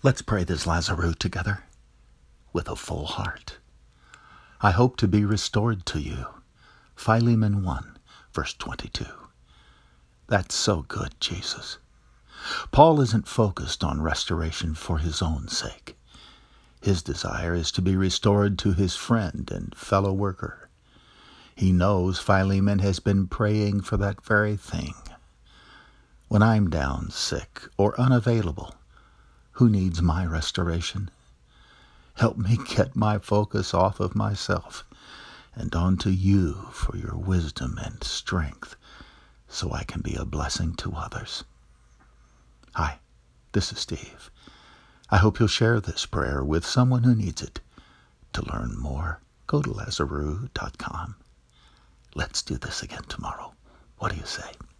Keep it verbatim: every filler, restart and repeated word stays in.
Let's pray this Lazarus together with a full heart. I hope to be restored to you. Philemon one, verse twenty-two. That's so good, Jesus. Paul isn't focused on restoration for his own sake. His desire is to be restored to his friend and fellow worker. He knows Philemon has been praying for that very thing. When I'm down, sick, or unavailable, who needs my restoration? Help me get my focus off of myself and onto you for your wisdom and strength so I can be a blessing to others. Hi, this is Steve. I hope you'll share this prayer with someone who needs it. To learn more, go to lazarus dot com. Let's do this again tomorrow. What do you say?